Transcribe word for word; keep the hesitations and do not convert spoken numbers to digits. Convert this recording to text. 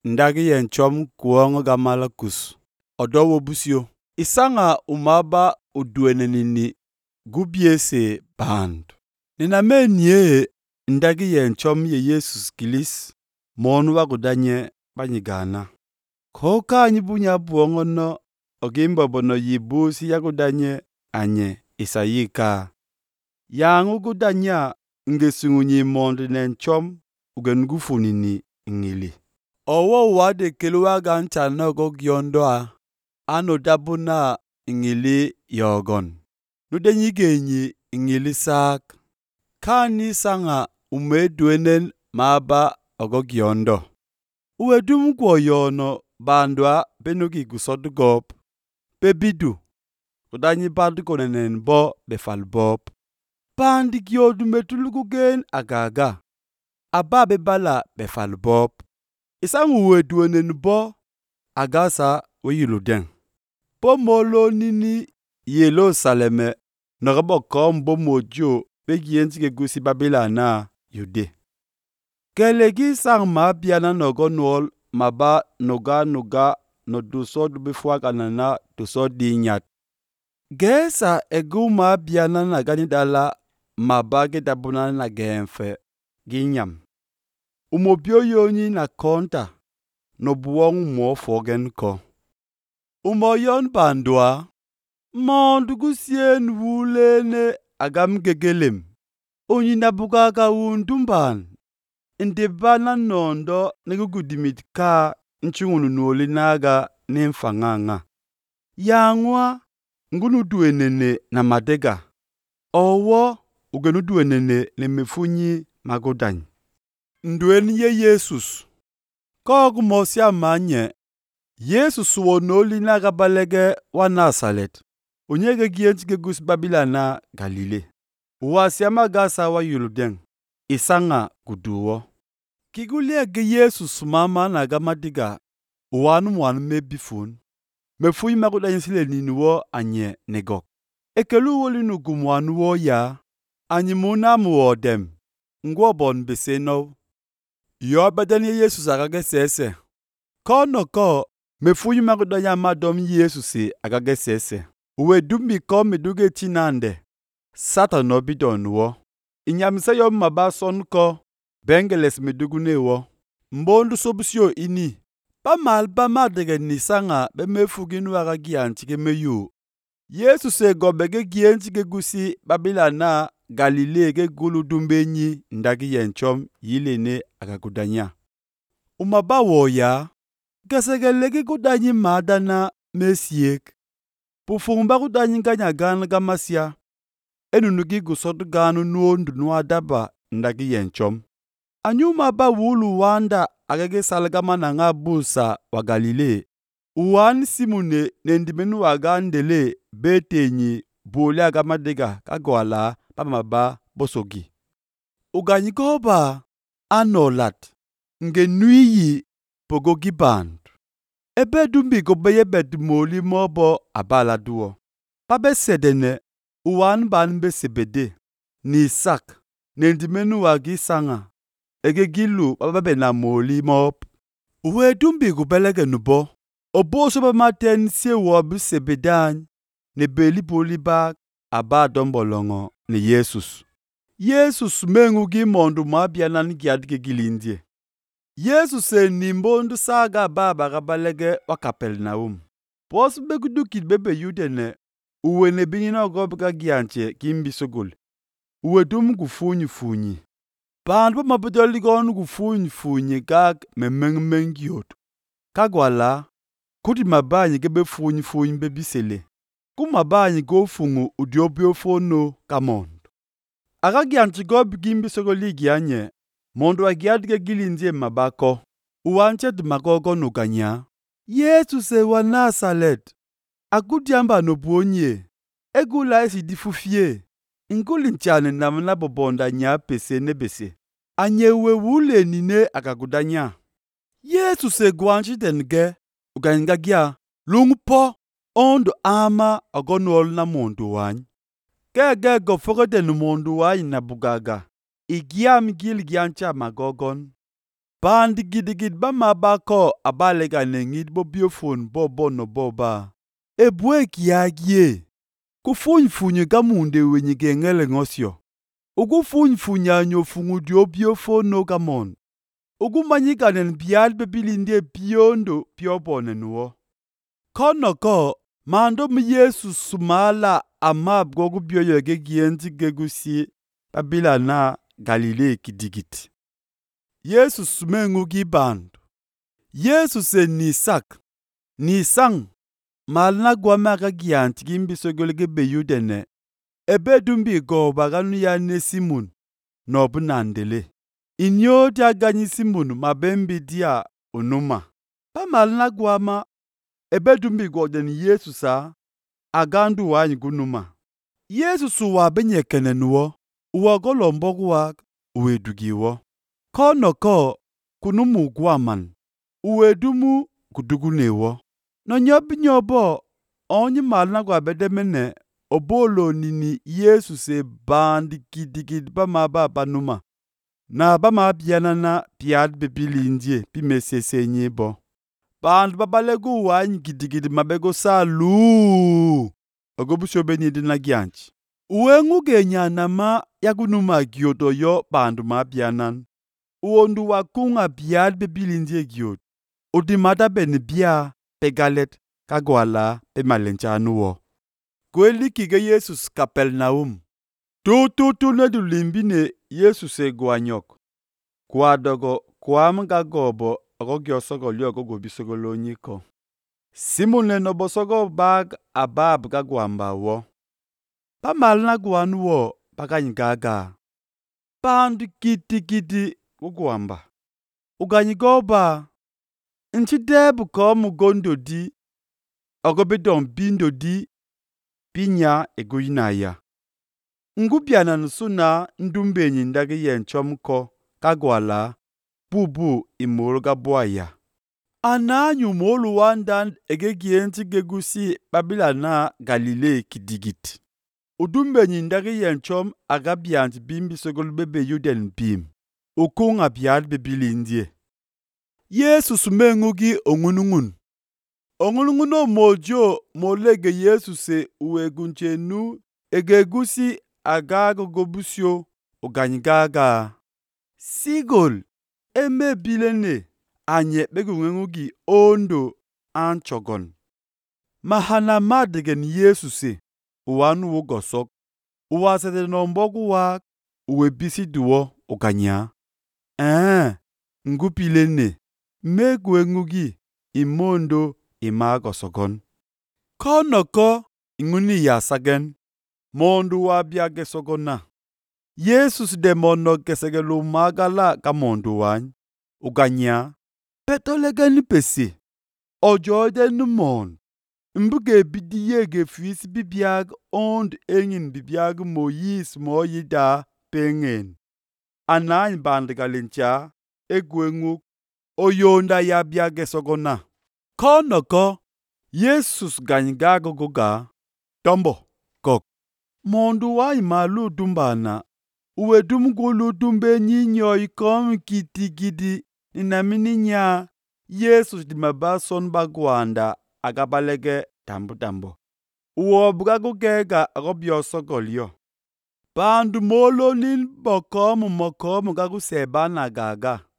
ndagi yen chom kuongo gamala kus. Odowo busio. Isanga umaba udwenenini gubiese band. Nina menye ndagi yen chom ye Yesus kilis. Monu wakudanye banyigana. Koka nyibunya buongo no ogimbo bono yibusi yakudanye anye isayika. Yangu kudanya ngesungunyi mondi nen chom ugengufunini ngili. Owo wade kilwa ganchano go gyondoa ano dabuna ngili yogon. Nudenyi genyi ngili sak. Kani sanga umedwenen maba ogo gyondo. Uwedum kwa yono bandwa benuki gusodugop. Bebidu. Kudanyi badu konenen bo befalbop. Pandi gyodu metulugu gen agaga. Aba bebala befalbop. Isangu wedwenen bo agasa weyiluden. Po molo nini yelo saleme nagabo kombo mojo begienzi ke gusi babilana yude. Kelegi sang ma biana nogo nuol maba noga noga no duso dubifwa kanana duso dinyat. Gesa egu ma biana na ganidala maba gedabuna na gemfe ginyam. Umobio yoni na konta no buong mo fogen ko. Umoyon bandwa mondugusien wulene agam gegelem. Onyi nabugaga undumban. Ndebana nondo negugudimit ka nchungunu nuoli naga nemfanganga. Yangwa ngunu duenene na madega. Owo ugenu duenene ne mefunyi magodany. Ndweni ye Yesus. Kogu mosia manye. Yesus wonoli naga balege wa Nazaret. Unyege gienzi gegus Babilana Galile. Uwasiama gasa wa Yuluden. Isanga guduwo. Kigulia ge Yesus mama naga madiga. Uwanu mwanu mebifun. Mefuyi magodany sile ninuwo anye negok. Ekelu woli nugumwanu wo ya. Anyimuna muwodem. Ngwobon beseno. Yo badani Yesus agage sese. Kono ko mefuyi magodanya madom Yesus agage sese. Uwe dumbi ko meduge chinande. Satan obidon wo. Inyamisa yo mabason ko. Bengeles medugune wo. Mbondu sobusio ini. Pa malba madege nisanga be mefuginu aga gianchike meyu. Yesus e gobege gianchike gusi Babilana Galile ge gulu dumbenyi ndagi yenchom yilene aga kudanya. Umaba woya. Gesegelege kudanyi madana mesiek. Pufumba kudanyi ganya gana gamasia. Enunugi gusodu ganu nuondu nuadaba ndagi yenchom. Anyuma ba wulu wanda agage salgama na nga busa wa Galile. Uwan simune nendimenu wagandele betenyi bole agamadega kagwala pamaba bosogi. Uganyigoba anolat nge nuiyi pogogi band. Ebe dumbi gobeye bedmoli mobo abala duo. Pabe sedene uwan ban besebede ni sak nendimenu wagi sanga. Ege gilu bababe na moli mop. Uwe dumbi gubelege nubo. Obo soba maten siye wobu sebedan. Ne beli boli bag aba dombolongo ni Yesus. Yesus mengu gi mondu mabianan giadge gilindye. Yesus e nimbondu saga baba gabalege wa Kapernaum. Pos begudukid bebe yudene. Uwe ne binina ogobga gianche kimbi sogul. Uwe dum gufunyi funyi. Bandu mabudoli gonu gufunyi funyi gag memengmengiot. Kagwala, kuti mabanyi gebe funyi funyi bebisele. Kumabanyi go fungu udiobio fono kamondo. Aga gianchi gob gimbi sogoli gianye. Mondo wa giadge gilinzie mabako. Uwanche dumagogo nuganya. Yesu se wa Nazaret. Agudiamba no buonye. Egula esi difufie. Nguli nchane namna bobonda nya pese nebese. Anyewe wule nine akagudanya. Yesu se gwanchi denge. Ugangagia. Lungpo. Ondo ama agonol na mondu wany. Kege gofoko den mondu wany na bugaga. Igiam gil giancha magogon. Bantu gidigidi bamabako abaleka nengidi bobiofoni bobo no boba. Ebue kiagie. Kufunyifunye kamunde wenye kengele ngosyo. Ukufunyifunya nyofungu dio biofono kamon. Ukumanyikane nbial bebilinde biondo biobone nuwo. Kono ko mando mi Yesu sumala amab gogu bioyo ge gienti gegusi babila na Galile kidigit. Yesu sumengu gibandu. Yesu se nisak. Nisang. Malna gwama ka gianti gimbisogolege beyudene. Ebe dumbi go baganu ya ne Simon. Nobu nandele. Inyo dia ganyi Simon mabembi dia unuma. Pa malna gwama. Ebe dumbi go den Yesu sa. Agandu wanyi gunuma. Yesu suwa benye kene nuwo. Uwa golombogu wa uwe dugiwo. Kono ko kunumu gwaman. Uwe dumu kudugunewo. No nyobi nyobo. Onyi malna gwa bedemene. Obolo nini Yesu se bandi kidigid bama ba banuma. Na bama biana na piad bebili indie pimesese nyebo. Band babalegu wanyi kidigid mabego sa luu. Ogobusho benye dina gianchi. Uwe nguge nyana ma yagunuma gyoto yo bandu ma bianan. Uondu wakunga biad bebili indie gyot. Udimata beni bia pegalet kagwala pe malenchanu wo. Kweli kige Yesus Kapernaum. Tu tu tu ne du limbine Yesus e gwanyok. Kwa dogo kwa mga gobo ogo gyosogo li ogo gobisogo lo nyiko. Simone no bosogo bag abab kagwamba wo. Pa malna gwanu wo pakanyigaga. Pandu kiti kiti kugwamba. Uganyigoba. Nchidebu ko mugondo di. Ogo bedon bindo di. Pinya egoyinaya. Ngubiana nusuna ndumbenyi ndage yenchomko kagwala bubu imoroga boya. Ananyu molu wandan egegienti gegusi babila na Galile kidigit. Udumbenyi ndage yenchom agabianti bimbi sogol bebe yuden bim. Ukunga biad bebili indie. Yesu sumengugi ongunungun. Ongununguno mojo molege Yesu se uegunchenu egegusi agago gobusyo uganyigaga. Sigol eme bilene anye begungengugi ondo anchogon. Mahana madegen Yesu se uwanu ugosok. Uwasete nombogu wa uwebisi duwo uganya. Eh, ngupilene megwengugi imondo imago sogon. Kono ko inguni yasagen. Mondu wabiage sogona. Yesus demono kesegelu magala ka mondu wany. Uganya. Petolegeni pesi. Ojoide numon. Mbuge bidiyege fis bibiag ond engin bibiag Moyis moyida pengen. Anany bandgalincha egwenguk. Oyonda yabiage sogona. Kono ko Yesus ganyigago goga. Tombo kok. Mondu wa imalu dumbana. Uwe dumgulu dumbe nyinyo ikom kitigidi. Ninamini nya. Yesus di mabason bagwanda. Agabalege tambu tambo. Uwo bugago gega agobyo sogolyo. Bandu molo lin bokomu mokomu gagu sebana gaga.